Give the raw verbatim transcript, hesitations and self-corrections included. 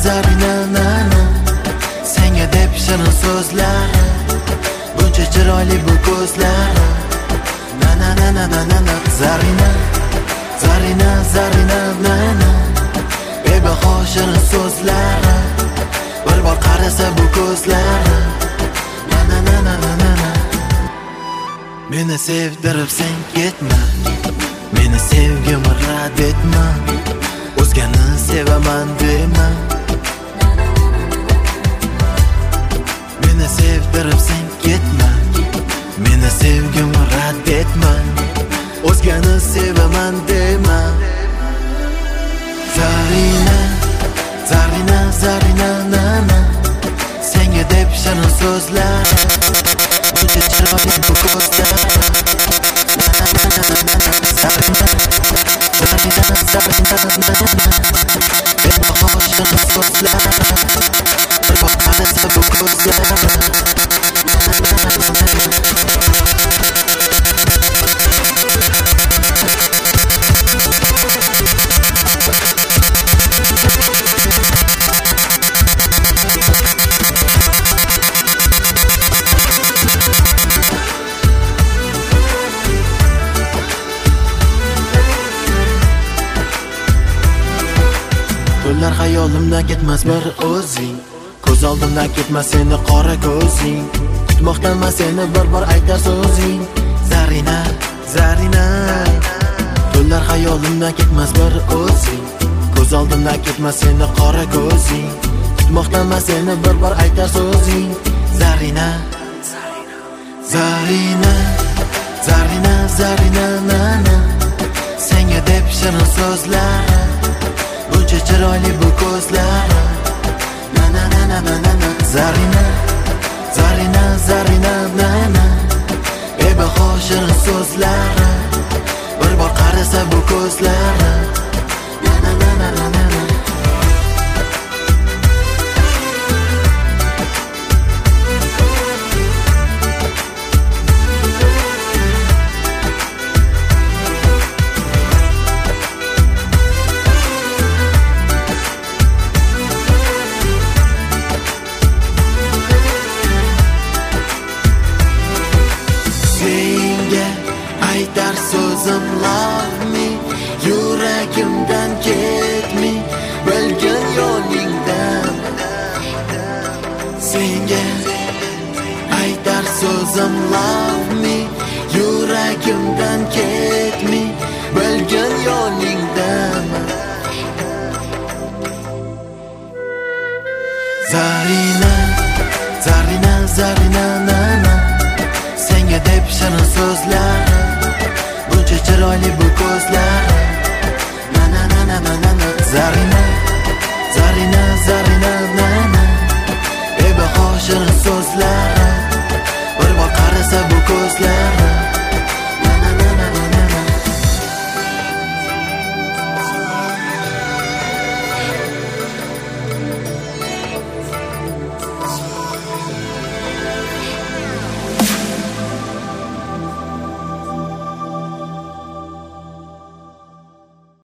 Zarina na na, senga deb shirin so'zlar, buncha chiroyli bu ko'zlar. Na na na na na na, Zarina, Zarina, Zarina na na, bebaho shirin so'zlar, bir bor qarasa bu ko'zlar. Na na na na na na, meni sevdirib sen ketma, meni sevgimni rad etma, o'zgani sevaman dema. Meni sevdirib sen ketma, meni sevgimni rad etma, o'zgani sevaman dema. Zarina, Zarina, Zarina na na, senga deb shirin so'zlar, buncha chiroyli bu ko'zlar. Zarina, Zarina, Zarina na na, bebaho shirin so'zlar, bir bor qarasa bu ko'zlar. Tunlar xayolimdan ketmas bir o'zing, ko'z oldimdan ketmas seni qora ko'zing, kutmoqdaman seni bir bor aytar so'zing. Zarina, Zarina, tunlar xayolimdan ketmas bir o'zing, ko'z oldimdan ketmas seni qora ko'zing, kutmoqdaman seni bir bor aytar so'zing. Zarina, Zarina, Zarina, Zarina na na, senga deb shirin so'zlar, buncha chiroyli bu ko'zlar. Na na na na na na, Zarina, Zarina, Zarina na na, bebaho shirin so'zlar, bir bor qarasa bu ko'zlar. Na na na na na na. Senga aytar so'zim love me, yuragimdan ketmi, bilgin yo'lingdan. Senga aytar so'zim love me, yuragimdan ketmi, bilgin yo'lingdan. Zarina, Zarina, Zarina na na, senga deb shirin so'zlar, buncha chiroyli bu ko'zlar. Na na na na na na, Zarina.